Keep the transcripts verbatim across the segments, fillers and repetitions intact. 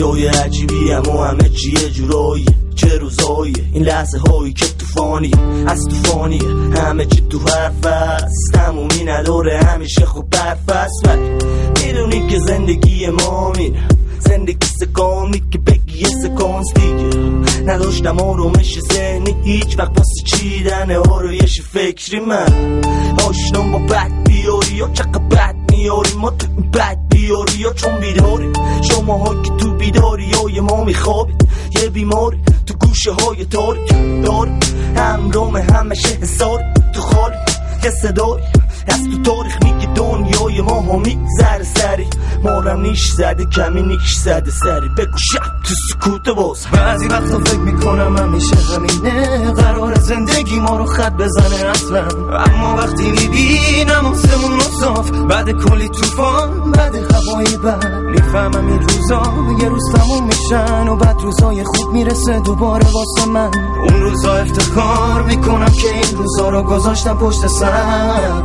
روزای عجیبی هم و همه چی یه جورایی، چه روزایی این لحظه هایی که توفانی از توفانیه، همه چی تو حرف است، تمومی نداره همیشه خوب برف است. ولی میدونی که زندگی ما میره، زندگی سکانی که بگی یه سکانس دیگه، نداشتم آرومش ذهنی هیچ وقت واسه چیدن آرایش فکری. من آشنام با بد بیاری یا چقدر بد میاری، ما تو بد بیاری یا چون بیداری، شما ها که تو بیداری یا ما میخوابید، یه بیماری تو گوشه های تاریک داری، همرام همشه حساری تو خالی، یه صدایی از تو تاریخ میگه دنیای ما ها میگذره سری، مارم نیش زده کمی نیش زده سری، بگو شب تو سکوت باز. بعضی وقتا فکر میکنم همیشه همینه، قرار زندگی ما رو خط بزنه اصلا، اما وقتی میبینم آسمون رو صاف بعد کلی توفان بعد هوای بد، میفهمم این روزا یه روز تموم میشن و بعد روزای خوب میرسه دوباره واسه من. اون روزا افتخار میکنم که این روزا رو گذاشتم پشت سر،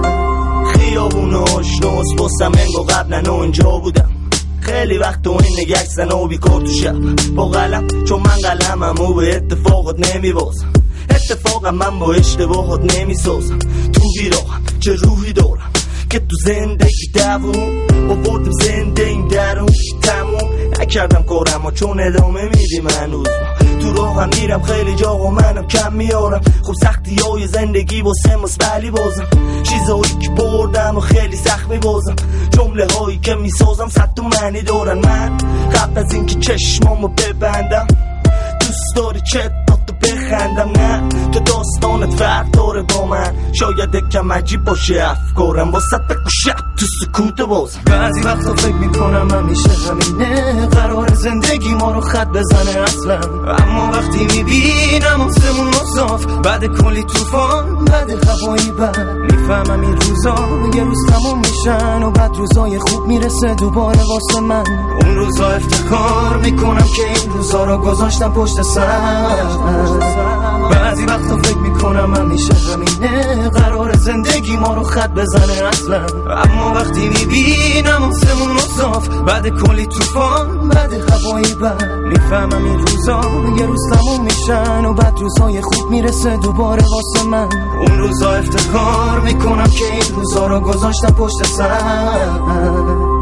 خیابون آشناس باسم انگو قبلا اونجا بودم، خیلی وقت تو این نگه سنا بیکار تو شب با قلم، چون من قلمم و به اتفاقات نمیبازم، اتفاقم من با اشتباهات نمیسازم، تو بیراهم چه روحی دارم که تو زندگی دوون آوردم زنده این درون تموم نکردم کارم و چون ادامه میدیم هنوز تو راه هم میرم خیلی جا و منم کم میارم، خب سختی های زندگی با سماس بلی بازم، چیزایی که بردم و خیلی سخت میبازم، جمله هایی که میسازم صد تو معنی دارن. من قبل از اینکه چشمامو ببندم دوست داری چت تو بخندم، نه تو داستانت فرق داره با من، شاید کم عجیب باشه افکارم واسه بگو شب تو سکوت باز. بعضی وقتا فکر میکنم همیشه همینه، قرار زندگی ما رو خط بزنه اصلا، اما وقتی میبینم آسمون رو صاف بعد کلی توفان بعد هوای بد، میفهمم این روزا یه روز تموم میشن و بعد روزای خوب میرسه دوباره واسه من. اون روزا افتخار میکنم که این روزا رو گذاشتم پشت سر، بعضی وقتا فکر میکنم همیشه همینه، قرار زندگی ما رو خط بزنه اصلا، اما وقتی میبینم آسمون رو صاف بعد کلی توفان بعد هوای بد، میفهمم این روزا یه روز تموم میشن و بعد روزای خوب میرسه دوباره واسه من. اون روزا افتخار میکنم که این روزا رو گذاشتم پشت سر.